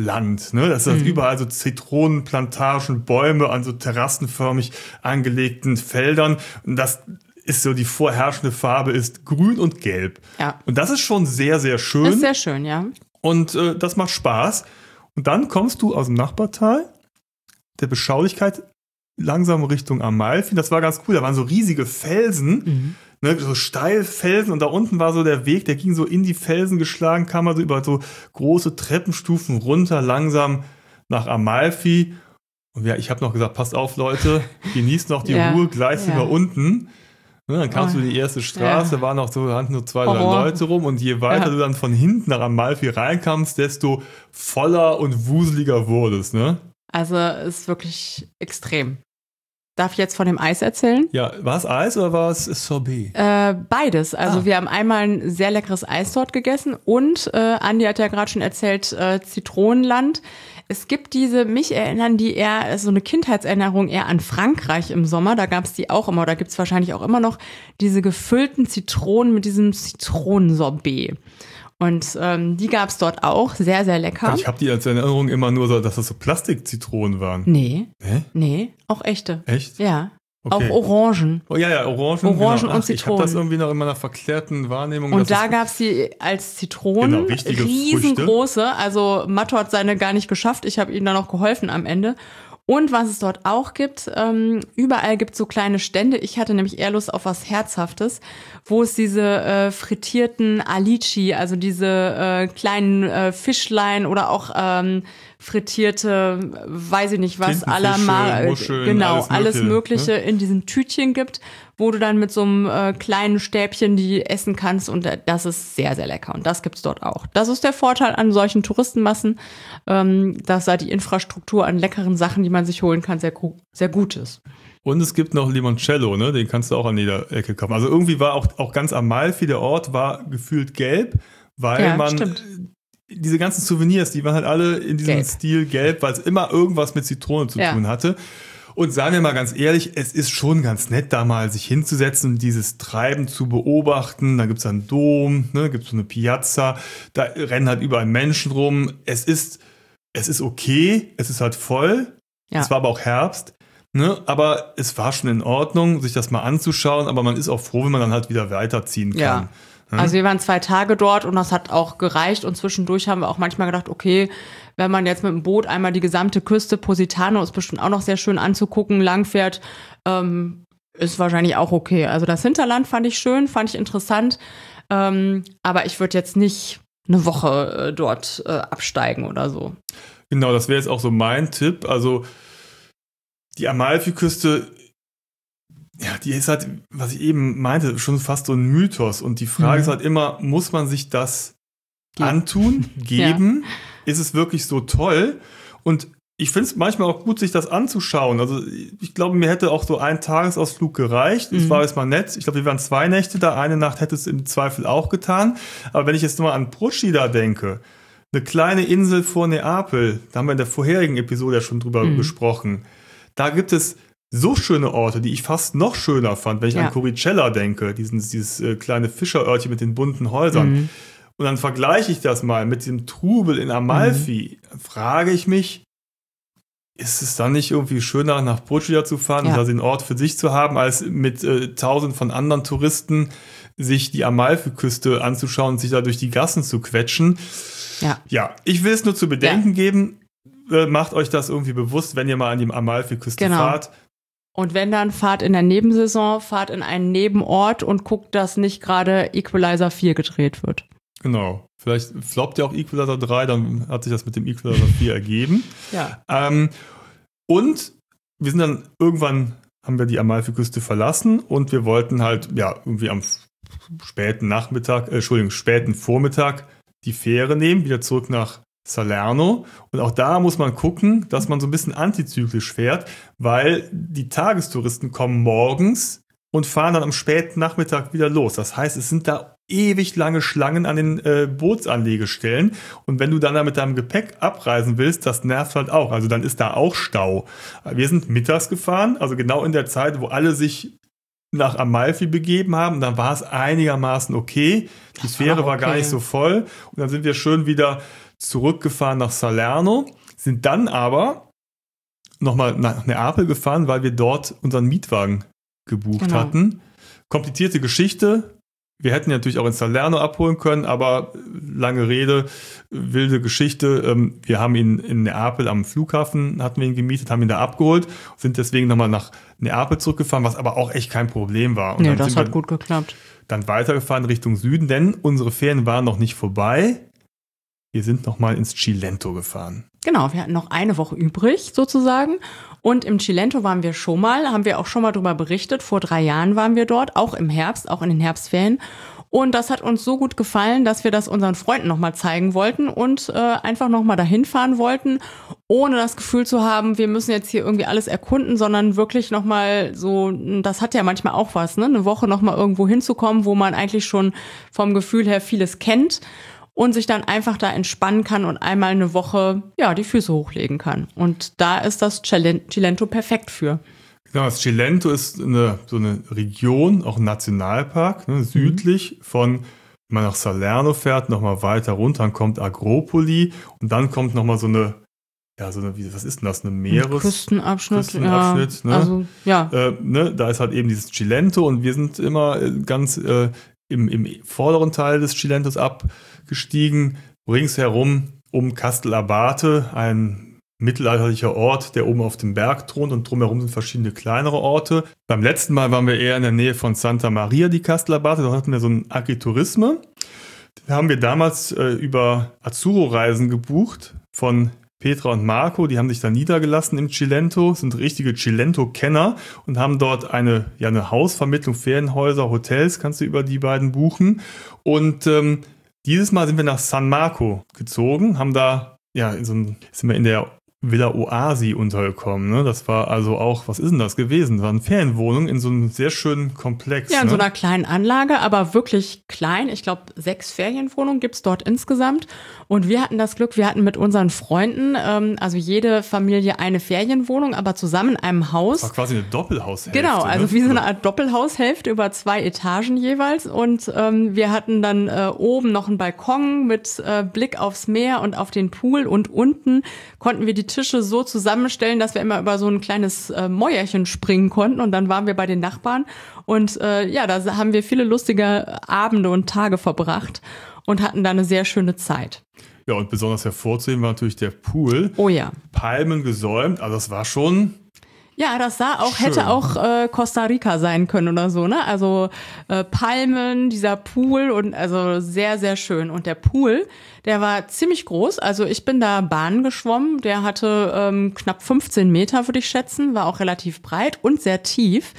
ne? Das sind mhm. überall so Zitronenplantagen, Bäume an so terrassenförmig angelegten Feldern und das ist so die vorherrschende Farbe ist grün und gelb. Ja. Und das ist schon sehr, sehr schön. Das ist sehr schön, ja. Und äh, das macht Spaß. Und dann kommst du aus dem Nachbartal der Beschaulichkeit langsam Richtung Amalfi. Das war ganz cool. Da waren so riesige Felsen, mhm. ne, so Steilfelsen. Und da unten war so der Weg, der ging so in die Felsen geschlagen, kam also über so große Treppenstufen runter, langsam nach Amalfi. Und ja, ich habe noch gesagt, passt auf, Leute, genießt noch die ja. Ruhe, gleich sind ja. wir unten. Ne, dann kamst oh. du in die erste Straße, ja. waren noch so, hatten nur zwei, drei Leute rum. Und je weiter ja. du dann von hinten nach Amalfi reinkamst, desto voller und wuseliger wurdest, ne? Also ist wirklich extrem. Darf ich jetzt von dem Eis erzählen? Ja, war es Eis oder war es Sorbet? Äh, beides. Also Ah. wir haben einmal ein sehr leckeres Eis dort gegessen und äh, Andi hat ja gerade schon erzählt, äh, Zitronenland. Es gibt diese, mich erinnern die eher, so eine Kindheitserinnerung eher an Frankreich im Sommer. Da gab es die auch immer, oder gibt es wahrscheinlich auch immer noch, diese gefüllten Zitronen mit diesem Zitronensorbet. Und ähm, die gab es dort auch, sehr, sehr lecker. Ich habe die als Erinnerung immer nur so, dass das so Plastikzitronen waren. Nee, Hä? nee, auch echte. Echt? Ja, Okay. auch Orangen. Oh ja, ja, Orangen. Orangen genau. und Ach, Ich habe das Zitronen. irgendwie noch in meiner verklärten Wahrnehmung. Und dass da das- gab es die als Zitronen, Genau, richtige riesengroße. Also Matto hat seine gar nicht geschafft. Ich habe ihm dann noch geholfen am Ende. Und was es dort auch gibt, ähm, überall gibt es so kleine Stände. Ich hatte nämlich eher Lust auf was Herzhaftes, wo es diese äh, frittierten Alici, also diese äh, kleinen äh, Fischlein oder auch ähm, frittierte, weiß ich nicht was, à la Tintenfische, Mar Muscheln, genau, alles alles Mögliche, Mögliche ne? in diesen Tütchen gibt, wo du dann mit so einem äh, kleinen Stäbchen die essen kannst und äh, das ist sehr, sehr lecker und das gibt's dort auch. Das ist der Vorteil an solchen Touristenmassen, ähm, dass da die Infrastruktur an leckeren Sachen, die man sich holen kann, sehr, gru- sehr gut ist. Und es gibt noch Limoncello, ne? Den kannst du auch an jeder Ecke kaufen. Also irgendwie war auch, auch ganz Amalfi, der Ort war gefühlt gelb, weil Ja, man stimmt. diese ganzen Souvenirs, die waren halt alle in diesem Gelb. Stil gelb, weil es immer irgendwas mit Zitrone zu Ja. tun hatte. Und sagen wir mal ganz ehrlich, es ist schon ganz nett, da mal sich hinzusetzen und dieses Treiben zu beobachten. Da gibt's einen Dom, ne, gibt's so eine Piazza, da rennen halt überall Menschen rum. Es ist, es ist okay, es ist halt voll. Ja. Es war aber auch Herbst. Ne, aber es war schon in Ordnung, sich das mal anzuschauen, aber man ist auch froh, wenn man dann halt wieder weiterziehen kann. Ja. Also wir waren zwei Tage dort und das hat auch gereicht und zwischendurch haben wir auch manchmal gedacht, okay, wenn man jetzt mit dem Boot einmal die gesamte Küste, Positano ist bestimmt auch noch sehr schön anzugucken, langfährt, ähm, ist wahrscheinlich auch okay. Also das Hinterland fand ich schön, fand ich interessant, ähm, aber ich würde jetzt nicht eine Woche äh, dort äh, absteigen oder so. Genau, das wäre jetzt auch so mein Tipp. Also die Amalfiküste, ja, die ist halt, was ich eben meinte, schon fast so ein Mythos. Und die Frage Mhm. ist halt immer, muss man sich das Geben. antun, geben? Ist es wirklich so toll? Und ich finde es manchmal auch gut, sich das anzuschauen. Also ich glaube, mir hätte auch so ein Tagesausflug gereicht. Es Mhm. war jetzt mal nett. Ich glaube, wir waren zwei Nächte da. Eine Nacht hätte es im Zweifel auch getan. Aber wenn ich jetzt nur an Procida denke, eine kleine Insel vor Neapel, da haben wir in der vorherigen Episode ja schon drüber Mhm. gesprochen. Da gibt es so schöne Orte, die ich fast noch schöner fand, wenn ich Ja. an Coricella denke, diesen, dieses äh, kleine Fischerörtchen mit den bunten Häusern. Mhm. Und dann vergleiche ich das mal mit dem Trubel in Amalfi. Mhm. Frage ich mich, ist es dann nicht irgendwie schöner, nach Procida zu fahren Ja. und da den Ort für sich zu haben, als mit äh, tausend von anderen Touristen sich die Amalfiküste anzuschauen und sich da durch die Gassen zu quetschen? Ja. Ja, ich will es nur zu bedenken geben. Äh, macht euch das irgendwie bewusst, wenn ihr mal an die Amalfiküste Genau. fahrt. Und wenn dann, fahrt in der Nebensaison, fahrt in einen Nebenort und guckt, dass nicht gerade Equalizer vier gedreht wird. Genau. Vielleicht floppt ja auch Equalizer drei, dann hat sich das mit dem Equalizer vier ergeben. Ja. Ähm, und wir sind dann irgendwann, haben wir die Amalfiküste verlassen und wir wollten halt, ja, irgendwie am f- späten Nachmittag, äh, Entschuldigung, späten Vormittag die Fähre nehmen, wieder zurück nach Salerno. Und auch da muss man gucken, dass man so ein bisschen antizyklisch fährt, weil die Tagestouristen kommen morgens und fahren dann am späten Nachmittag wieder los. Das heißt, es sind da ewig lange Schlangen an den äh, Bootsanlegestellen. Und wenn du dann da mit deinem Gepäck abreisen willst, das nervt halt auch. Also dann ist da auch Stau. Wir sind mittags gefahren, also genau in der Zeit, wo alle sich nach Amalfi begeben haben. Dann war es einigermaßen okay. Die Das war Fähre auch war gar okay. nicht so voll. Und dann sind wir schön wieder zurückgefahren nach Salerno, sind dann aber nochmal nach Neapel gefahren, weil wir dort unseren Mietwagen gebucht Genau. hatten. Komplizierte Geschichte. Wir hätten ja natürlich auch in Salerno abholen können, aber lange Rede, wilde Geschichte. Ähm, Wir haben ihn in Neapel am Flughafen, hatten wir ihn gemietet, haben ihn da abgeholt, sind deswegen nochmal nach Neapel zurückgefahren, was aber auch echt kein Problem war. Und Nee, dann das sind hat wir gut geklappt. dann weitergefahren Richtung Süden, denn unsere Ferien waren noch nicht vorbei. wir sind nochmal ins Cilento gefahren. Genau, wir hatten noch eine Woche übrig sozusagen. Und im Cilento waren wir schon mal, haben wir auch schon mal drüber berichtet. Vor drei Jahren waren wir dort, auch im Herbst, auch in den Herbstferien. Und das hat uns so gut gefallen, dass wir das unseren Freunden nochmal zeigen wollten und äh, einfach nochmal dahin fahren wollten, ohne das Gefühl zu haben, wir müssen jetzt hier irgendwie alles erkunden, sondern wirklich nochmal so, das hat ja manchmal auch was, ne? Eine Woche nochmal irgendwo hinzukommen, wo man eigentlich schon vom Gefühl her vieles kennt und sich dann einfach da entspannen kann und einmal eine Woche, ja, die Füße hochlegen kann. Und da ist das Cilento perfekt für. Genau, das Cilento ist eine, so eine Region, auch ein Nationalpark, ne, südlich mhm. von, wenn man nach Salerno fährt, nochmal weiter runter, dann kommt Agropoli und dann kommt nochmal so eine, ja, so eine, wie, was ist denn das, eine Meeres... Küstenabschnitt, Küstenabschnitt, ja. Ne? Also, ja. Äh, ne, da ist halt eben dieses Cilento und wir sind immer ganz äh, im, im vorderen Teil des Cilentos abgestiegen, ringsherum um Castelabate, ein mittelalterlicher Ort, der oben auf dem Berg thront und drumherum sind verschiedene kleinere Orte. Beim letzten Mal waren wir eher in der Nähe von Santa Maria di Castelabate, da hatten wir so ein Agriturisme. Da haben wir damals äh, über Azzurro-Reisen gebucht von Petra und Marco, die haben sich da niedergelassen im Cilento, sind richtige Cilento-Kenner und haben dort eine, ja, eine Hausvermittlung, Ferienhäuser, Hotels, kannst du über die beiden buchen. Und ähm, dieses Mal sind wir nach San Marco gezogen, haben da, ja, in so ein, sind wir in der Villa Oasi untergekommen. Ne? Das war also auch, was ist denn das gewesen? Das war eine Ferienwohnung in so einem sehr schönen Komplex. Ja, in ne? so einer kleinen Anlage, aber wirklich klein. Ich glaube, sechs Ferienwohnungen gibt's dort insgesamt. Und wir hatten das Glück, wir hatten mit unseren Freunden, ähm, also jede Familie eine Ferienwohnung, aber zusammen in einem Haus. Das war quasi eine Doppelhaushälfte. Genau, also ne? wie so eine Art Doppelhaushälfte über zwei Etagen jeweils. Und ähm, wir hatten dann äh, oben noch einen Balkon mit äh, Blick aufs Meer und auf den Pool. Und unten konnten wir die Tische so zusammenstellen, dass wir immer über so ein kleines äh, Mäuerchen springen konnten. Und dann waren wir bei den Nachbarn. Und äh, ja, da haben wir viele lustige Abende und Tage verbracht und hatten da eine sehr schöne Zeit. Ja, und besonders hervorzuheben war natürlich der Pool. Oh ja. Palmen gesäumt, also das war schon... Ja, das sah auch, schön. Hätte auch äh, Costa Rica sein können oder so, ne? Also äh, Palmen, dieser Pool und also sehr, sehr schön. Und der Pool, der war ziemlich groß. Also ich bin da Bahnen geschwommen. Der hatte ähm, knapp fünfzehn Meter, würde ich schätzen, war auch relativ breit und sehr tief.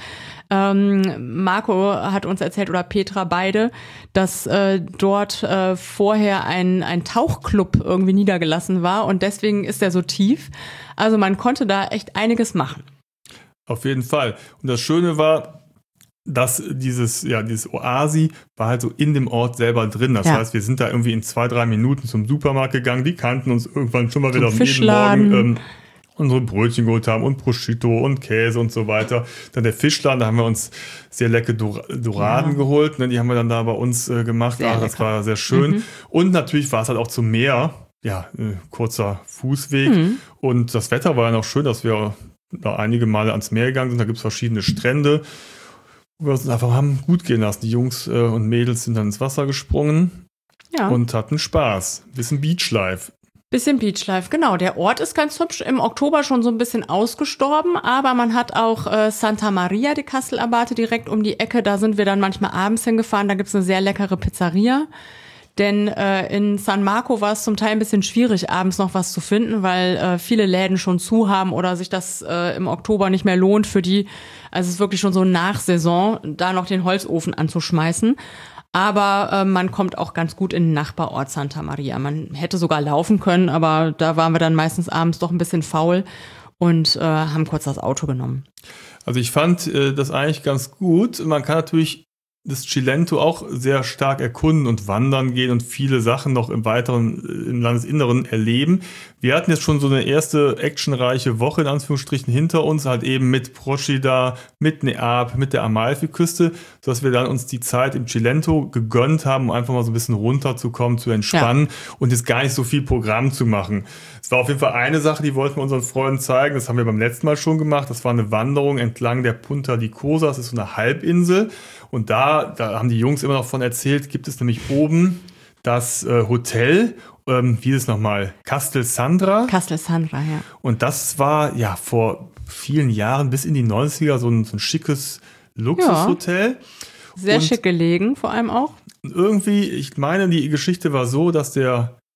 Ähm, Marco hat uns erzählt, oder Petra, beide, dass äh, dort äh, vorher ein, ein Tauchclub irgendwie niedergelassen war und deswegen ist er so tief. Also man konnte da echt einiges machen. Auf jeden Fall. Und das Schöne war, dass dieses, ja, dieses Oasi war halt so in dem Ort selber drin. Das ja. heißt, wir sind da irgendwie in zwei, drei Minuten zum Supermarkt gegangen. Die kannten uns irgendwann schon mal wieder zum jeden Morgen ähm, unsere Brötchen geholt haben und Prosciutto und Käse und so weiter. Dann der Fischladen, da haben wir uns sehr lecker Dor- Doraden ja. geholt. Ne? Die haben wir dann da bei uns äh, gemacht. Ach, das war sehr schön. Mhm. Und natürlich war es halt auch zum Meer. Ja, äh, kurzer Fußweg. Mhm. Und das Wetter war ja noch schön, dass wir da einige Male ans Meer gegangen sind. Da gibt es verschiedene Strände, wo wir uns einfach haben gut gehen lassen. Die Jungs äh, und Mädels sind dann ins Wasser gesprungen ja. und hatten Spaß. Bisschen Beachlife. Bisschen Beachlife, genau. Der Ort ist ganz hübsch. Im Oktober schon so ein bisschen ausgestorben, aber man hat auch äh, Santa Maria di Castelabate direkt um die Ecke. Da sind wir dann manchmal abends hingefahren. Da gibt's eine sehr leckere Pizzeria. Denn äh, in San Marco war es zum Teil ein bisschen schwierig, abends noch was zu finden, weil äh, viele Läden schon zu haben oder sich das äh, im Oktober nicht mehr lohnt für die. Also es ist wirklich schon so Nachsaison, da noch den Holzofen anzuschmeißen. Aber äh, man kommt auch ganz gut in den Nachbarort Santa Maria. Man hätte sogar laufen können, aber da waren wir dann meistens abends doch ein bisschen faul und äh, haben kurz das Auto genommen. Also ich fand äh, das eigentlich ganz gut. Man kann natürlich das Cilento auch sehr stark erkunden und wandern gehen und viele Sachen noch im weiteren, im Landesinneren erleben. Wir hatten jetzt schon so eine erste actionreiche Woche in Anführungsstrichen hinter uns, halt eben mit Procida, mit Neap, mit der Amalfiküste, sodass wir dann uns die Zeit im Cilento gegönnt haben, um einfach mal so ein bisschen runterzukommen, zu entspannen ja. und jetzt gar nicht so viel Programm zu machen. Es war auf jeden Fall eine Sache, die wollten wir unseren Freunden zeigen, das haben wir beim letzten Mal schon gemacht, das war eine Wanderung entlang der Punta di Cosa, das ist so eine Halbinsel und da, da haben die Jungs immer noch von erzählt, gibt es nämlich oben das äh, Hotel, ähm, wie ist es nochmal? Castel Sandra. Castel Sandra, ja. Und das war ja vor vielen Jahren, bis in die neunziger, so ein, so ein schickes Luxushotel. Ja. Sehr und schick gelegen, vor allem auch. Irgendwie, ich meine, die Geschichte war so, dass der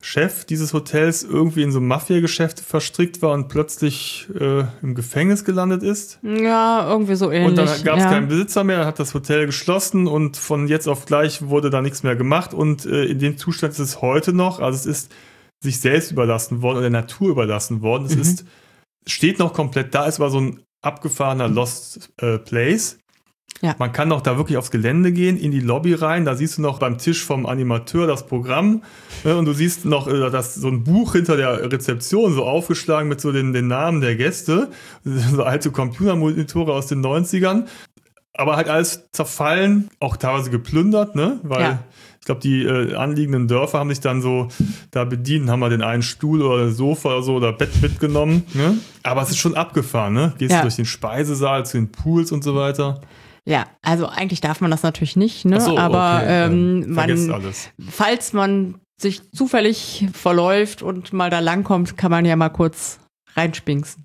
Chef dieses Hotels irgendwie in so Mafia-Geschäfte verstrickt war und plötzlich äh, im Gefängnis gelandet ist. Ja, irgendwie so ähnlich. Und dann gab es ja. keinen Besitzer mehr, hat das Hotel geschlossen und von jetzt auf gleich wurde da nichts mehr gemacht. Und äh, in dem Zustand ist es heute noch. Also es ist sich selbst überlassen worden oder der Natur überlassen worden. Es Mhm. ist, steht noch komplett da. Es war so ein abgefahrener Lost äh, Place. Ja. Man kann auch da wirklich aufs Gelände gehen, in die Lobby rein. Da siehst du noch beim Tisch vom Animateur das Programm. Ne, und du siehst noch äh, das, so ein Buch hinter der Rezeption, so aufgeschlagen mit so den, den Namen der Gäste. So alte Computermonitore aus den neunzigern. Aber halt alles zerfallen, auch teilweise geplündert, ne? Weil Ja. ich glaube, die äh, anliegenden Dörfer haben sich dann so da bedient, haben mal den einen Stuhl oder Sofa oder so oder Bett mitgenommen. Ne? Aber es ist schon abgefahren, ne? Gehst Ja. durch den Speisesaal zu den Pools und so weiter. Ja, also eigentlich darf man das natürlich nicht, ne? Ach so, aber okay. ähm, Vergesst man, alles. falls man sich zufällig verläuft und mal da langkommt, kann man ja mal kurz reinspinksen.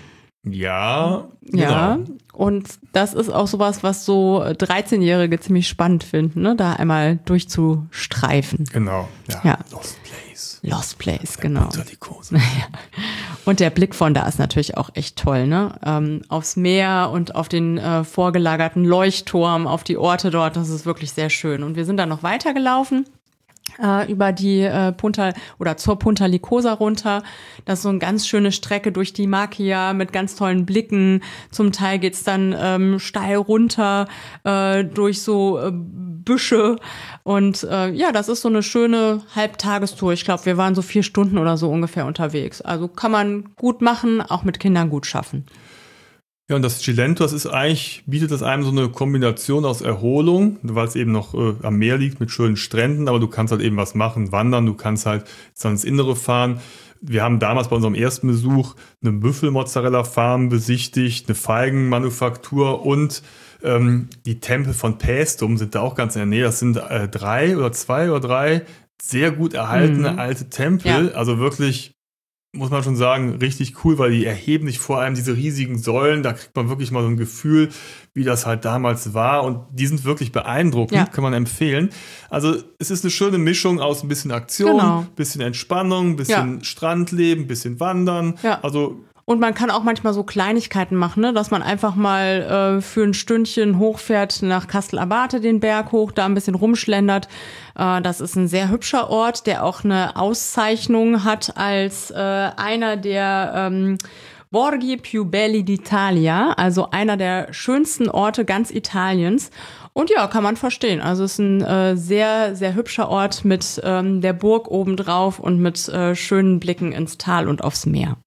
Ja, Ja, genau. und das ist auch sowas, was so dreizehnjährige ziemlich spannend finden, ne? Da einmal durchzustreifen. Genau. Ja. Ja. Lost Place. Lost Place, genau. Unter die Kurse. Und der Blick von da ist natürlich auch echt toll, ne? Ähm, aufs Meer und auf den äh, vorgelagerten Leuchtturm, auf die Orte dort, das ist wirklich sehr schön. Und wir sind dann noch weitergelaufen. Äh, über die äh, Punta oder zur Punta Licosa runter. Das ist so eine ganz schöne Strecke durch die Macchia mit ganz tollen Blicken. Zum Teil geht's dann ähm, steil runter äh, durch so äh, Büsche. Und äh, ja, das ist so eine schöne Halbtagestour. Ich glaube, wir waren so vier Stunden oder so ungefähr unterwegs. Also kann man gut machen, auch mit Kindern gut schaffen. Ja, und das Cilento, das ist eigentlich, bietet das einem so eine Kombination aus Erholung, weil es eben noch äh, am Meer liegt mit schönen Stränden, aber du kannst halt eben was machen, wandern, du kannst halt dann ins Innere fahren. Wir haben damals bei unserem ersten Besuch eine Büffel-Mozzarella-Farm besichtigt, eine Feigenmanufaktur und ähm, die Tempel von Paestum sind da auch ganz in der Nähe. Das sind äh, drei oder zwei oder drei sehr gut erhaltene Mhm. alte Tempel, Ja. also wirklich, muss man schon sagen, richtig cool, weil die erheben sich vor allem diese riesigen Säulen, da kriegt man wirklich mal so ein Gefühl, wie das halt damals war und die sind wirklich beeindruckend, Ja. kann man empfehlen. Also es ist eine schöne Mischung aus ein bisschen Aktion, Genau. bisschen Entspannung, bisschen Strandleben, bisschen Wandern, Ja. also Und man kann auch manchmal so Kleinigkeiten machen, ne? Dass man einfach mal äh, für ein Stündchen hochfährt nach Kastel-Abate, den Berg hoch, da ein bisschen rumschlendert. Äh, das ist ein sehr hübscher Ort, der auch eine Auszeichnung hat als äh, einer der ähm, Borghi più belli d'Italia, also einer der schönsten Orte ganz Italiens. Und ja, kann man verstehen. Also es ist ein äh, sehr, sehr hübscher Ort mit ähm, der Burg obendrauf und mit äh, schönen Blicken ins Tal und aufs Meer.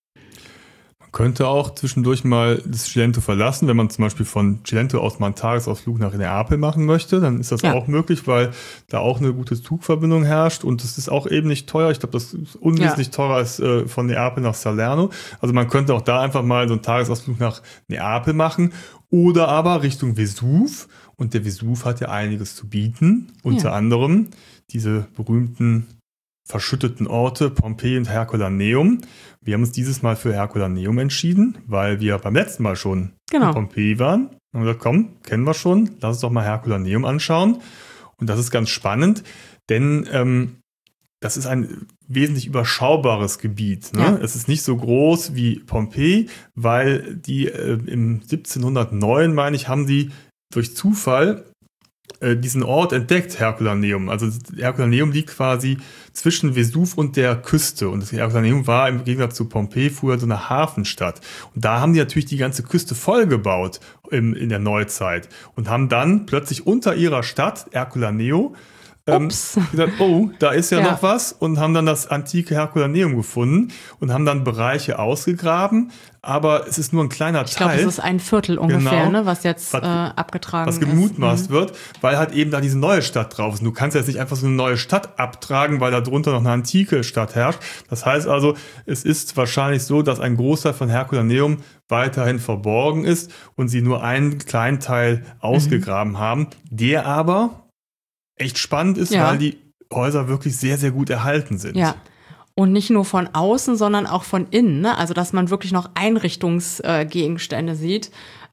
könnte auch zwischendurch mal das Cilento verlassen, wenn man zum Beispiel von Cilento aus mal einen Tagesausflug nach Neapel machen möchte, dann ist das Ja. auch möglich, weil da auch eine gute Zugverbindung herrscht und es ist auch eben nicht teuer. Ich glaube, das ist unwesentlich Ja. teurer als äh, von Neapel nach Salerno. Also man könnte auch da einfach mal so einen Tagesausflug nach Neapel machen oder aber Richtung Vesuv. Und der Vesuv hat ja einiges zu bieten, unter Ja. anderem diese berühmten verschütteten Orte Pompeji und Herculaneum. Wir haben uns dieses Mal für Herculaneum entschieden, weil wir beim letzten Mal schon Genau. in Pompeji waren. Und wir gesagt, komm, kennen wir schon, lass uns doch mal Herculaneum anschauen. Und das ist ganz spannend, denn ähm, das ist ein wesentlich überschaubares Gebiet. Ne? Ja. Es ist nicht so groß wie Pompeji, weil die äh, im siebzehnhundertneun, meine ich, haben die durch Zufall äh, diesen Ort entdeckt, Herculaneum. Also Herculaneum liegt quasi zwischen Vesuv und der Küste. Und das Herculaneum war im Gegensatz zu Pompeji früher so eine Hafenstadt. Und da haben die natürlich die ganze Küste vollgebaut im, in der Neuzeit und haben dann plötzlich unter ihrer Stadt, Herculaneum, ähm, Ups. gesagt, oh, da ist ja, Ja. noch was, und haben dann das antike Herculaneum gefunden und haben dann Bereiche ausgegraben, aber es ist nur ein kleiner Ich glaube, Teil. es ist ein Viertel ungefähr, Genau. ne, was jetzt Was- äh, abgetragen was ist. gemutmaßt Mhm. wird, weil halt eben da diese neue Stadt drauf ist. Und du kannst jetzt nicht einfach so eine neue Stadt abtragen, weil da drunter noch eine antike Stadt herrscht. Das heißt also, es ist wahrscheinlich so, dass ein Großteil von Herculaneum weiterhin verborgen ist und sie nur einen kleinen Teil ausgegraben Mhm. haben, der aber echt spannend ist, Ja. weil die Häuser wirklich sehr, sehr gut erhalten sind. Ja. Und nicht nur von außen, sondern auch von innen. Ne? Also, dass man wirklich noch Einrichtungsgegenstände äh, sieht.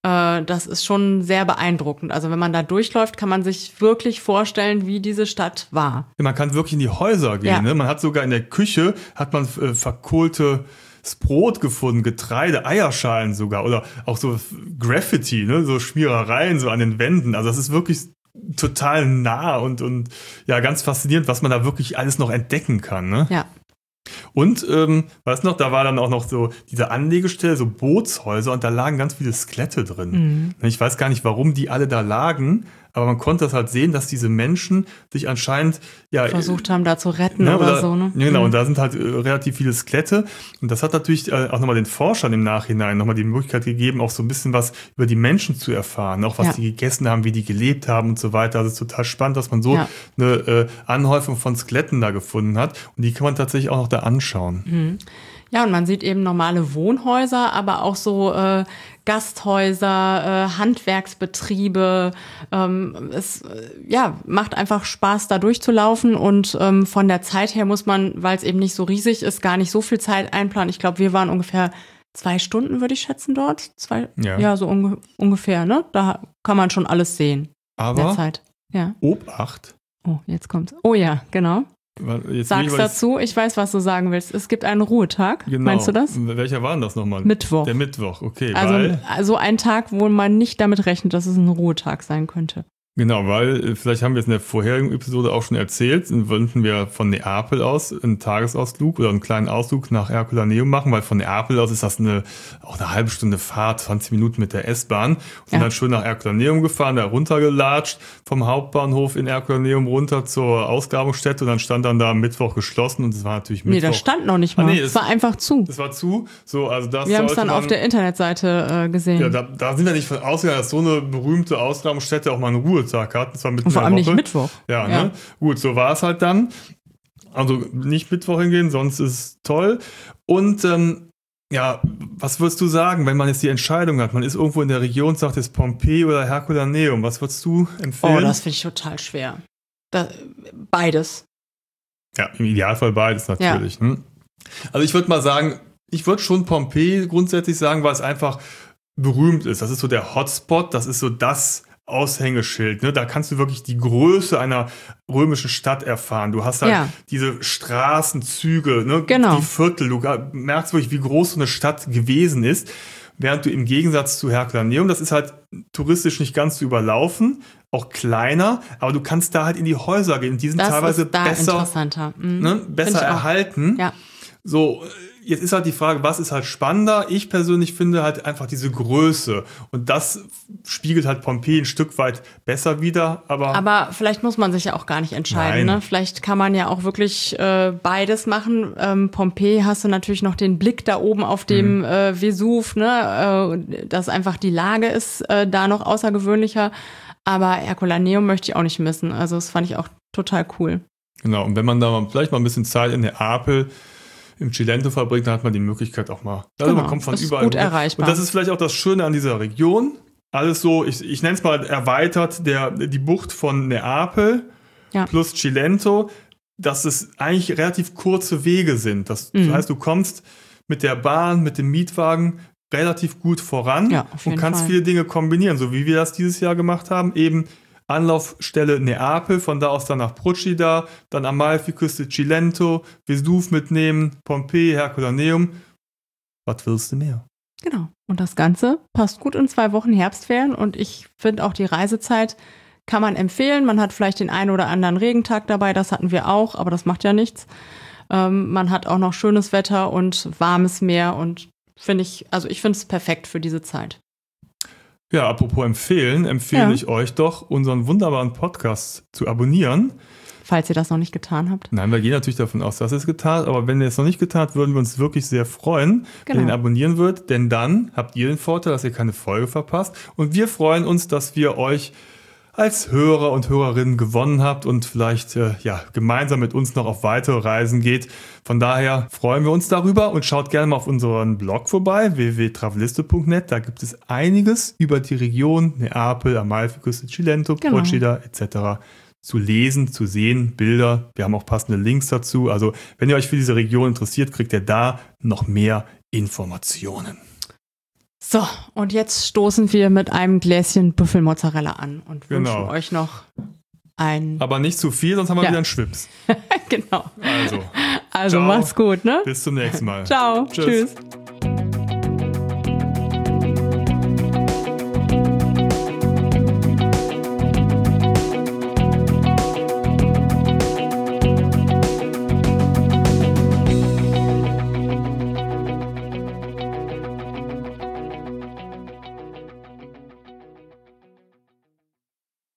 äh, das ist schon sehr beeindruckend. Also wenn man da durchläuft, kann man sich wirklich vorstellen, wie diese Stadt war. Ja, man kann wirklich in die Häuser gehen. Ja. Ne? Man hat sogar in der Küche, hat man äh, verkohltes Brot gefunden, Getreide, Eierschalen sogar oder auch so Graffiti, ne? So Schmierereien so an den Wänden. Also das ist wirklich total nah und, und ja, ganz faszinierend, was man da wirklich alles noch entdecken kann. Ne? Ja. Und, ähm, weißt du noch, da war dann auch noch so diese Anlegestelle, so Bootshäuser und da lagen ganz viele Skelette drin. Mhm. Ich weiß gar nicht, warum die alle da lagen, aber man konnte das halt sehen, dass diese Menschen sich anscheinend ja versucht haben, da zu retten ne, oder, oder so. Ne? Genau, mhm. und da sind halt äh, relativ viele Skelette und das hat natürlich äh, auch nochmal den Forschern im Nachhinein nochmal die Möglichkeit gegeben, auch so ein bisschen was über die Menschen zu erfahren, auch was ja. die gegessen haben, wie die gelebt haben und so weiter. Also es ist total spannend, dass man so ja. eine äh, Anhäufung von Skeletten da gefunden hat und die kann man tatsächlich auch noch da anschauen. Mhm. Ja, und man sieht eben normale Wohnhäuser, aber auch so äh, Gasthäuser, äh, Handwerksbetriebe. Ähm, es äh, ja, macht einfach Spaß, da durchzulaufen. Und ähm, von der Zeit her muss man, weil es eben nicht so riesig ist, gar nicht so viel Zeit einplanen. Ich glaube, wir waren ungefähr zwei Stunden, würde ich schätzen, dort. Zwei, ja. ja, so unge- ungefähr. Ne? Da kann man schon alles sehen. Aber in der Zeit. Ja. Obacht. Oh, jetzt kommt's. Oh ja, genau. Jetzt Sag's dazu, ich weiß, was du sagen willst. Es gibt einen Ruhetag. Genau. Meinst du das? Welcher war denn das nochmal? Mittwoch. Der Mittwoch, okay. Also, weil, also ein Tag, wo man nicht damit rechnet, dass es ein Ruhetag sein könnte. Genau, weil vielleicht haben wir es in der vorherigen Episode auch schon erzählt, wollten wir von Neapel aus einen Tagesausflug oder einen kleinen Ausflug nach Herculaneum machen, weil von Neapel aus ist das eine, auch eine halbe Stunde Fahrt, zwanzig Minuten mit der S-Bahn. Und ja. dann schön nach Herculaneum gefahren, da runtergelatscht vom Hauptbahnhof in Herculaneum runter zur Ausgrabungsstätte und dann stand dann da am Mittwoch geschlossen und es war natürlich Mittwoch. Nee, das stand noch nicht mal. Ah, nee, es war einfach zu. Das war zu. So, also das wir haben es dann man, auf der Internetseite äh, gesehen. Ja, da, da sind wir nicht von ausgegangen, dass so eine berühmte Ausgrabungsstätte auch mal eine Ruhe Tag hatten. Das war mitten und vor allem nicht Mittwoch. Ja, ja. Ne? Gut, so war es halt dann. Also nicht Mittwoch hingehen, sonst ist es toll. Und ähm, ja, was würdest du sagen, wenn man jetzt die Entscheidung hat? Man ist irgendwo in der Region, sagt jetzt Pompeji oder Herculaneum. Was würdest du empfehlen? Oh, das finde ich total schwer. Das, beides. Ja, im Idealfall beides natürlich. Ja. Ne? Also ich würde mal sagen, ich würde schon Pompeji grundsätzlich sagen, weil es einfach berühmt ist. Das ist so der Hotspot, das ist so das Aushängeschild, ne? Da kannst du wirklich die Größe einer römischen Stadt erfahren. Du hast halt ja. diese Straßenzüge, ne? Genau. Die Viertel. Du merkst wirklich, wie groß so eine Stadt gewesen ist. Während du im Gegensatz zu Herculaneum, das ist halt touristisch nicht ganz zu überlaufen, auch kleiner, aber du kannst da halt in die Häuser gehen. Die sind das teilweise ist da besser, interessanter. Mhm. ne? besser erhalten. Ja. So, jetzt ist halt die Frage, was ist halt spannender? Ich persönlich finde halt einfach diese Größe. Und das spiegelt halt Pompeji ein Stück weit besser wider. Aber, aber vielleicht muss man sich ja auch gar nicht entscheiden. Ne? Vielleicht kann man ja auch wirklich äh, beides machen. Ähm, Pompeji hast du natürlich noch den Blick da oben auf dem mhm. äh, Vesuv, ne? äh, dass einfach die Lage ist äh, da noch außergewöhnlicher. Aber Herculaneum möchte ich auch nicht missen. Also das fand ich auch total cool. Genau, und wenn man da mal, vielleicht mal ein bisschen Zeit in Neapel im Cilento verbringt, dann hat man die Möglichkeit auch mal. Also genau, man kommt von ist überall. Gut erreichbar. Und das ist vielleicht auch das Schöne an dieser Region. Alles so, ich, ich nenne es mal erweitert, der, die Bucht von Neapel ja. plus Cilento, dass es eigentlich relativ kurze Wege sind. Das mhm. heißt, du kommst mit der Bahn, mit dem Mietwagen relativ gut voran ja, und kannst Fall. viele Dinge kombinieren, so wie wir das dieses Jahr gemacht haben. Eben Anlaufstelle Neapel, von da aus dann nach Procida, dann Amalfiküste, Cilento, Vesuv mitnehmen, Pompeji, Herculaneum. Was willst du mehr? Genau. Und das Ganze passt gut in zwei Wochen Herbstferien und ich finde auch die Reisezeit kann man empfehlen. Man hat vielleicht den einen oder anderen Regentag dabei, das hatten wir auch, aber das macht ja nichts. Ähm, man hat auch noch schönes Wetter und warmes Meer und finde ich, also ich finde es perfekt für diese Zeit. Ja, apropos empfehlen, empfehle ja. ich euch doch, unseren wunderbaren Podcast zu abonnieren. Falls ihr das noch nicht getan habt. Nein, wir gehen natürlich davon aus, dass ihr es getan habt, aber wenn ihr es noch nicht getan habt, würden wir uns wirklich sehr freuen, genau. wenn ihr ihn abonnieren würdet, denn dann habt ihr den Vorteil, dass ihr keine Folge verpasst und wir freuen uns, dass wir euch als Hörer und Hörerinnen gewonnen habt und vielleicht äh, ja, gemeinsam mit uns noch auf weitere Reisen geht. Von daher freuen wir uns darüber und schaut gerne mal auf unseren Blog vorbei, w w w punkt traveliste punkt net. Da gibt es einiges über die Region Neapel, Amalfiküste, Cilento, genau. Procida et cetera zu lesen, zu sehen, Bilder. Wir haben auch passende Links dazu. Also wenn ihr euch für diese Region interessiert, kriegt ihr da noch mehr Informationen. So, und jetzt stoßen wir mit einem Gläschen Büffelmozzarella an und Genau. wünschen euch noch ein... Aber nicht zu viel, sonst haben wir Ja. wieder einen Schwips. genau. Also, Also ciao. macht's gut, ne? Bis zum nächsten Mal. Ciao. Tschüss. Tschüss.